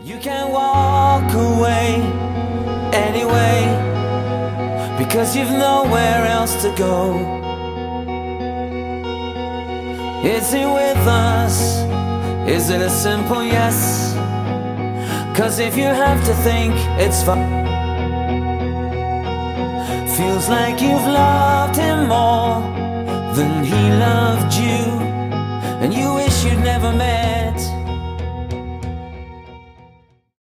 You can walk away anyway, because you've nowhere else to go. Is he with us? Is it a simple yes? 'Cause if you have to think, it's fun. Feels like you've loved him more than he loved you, and you wish you'd never met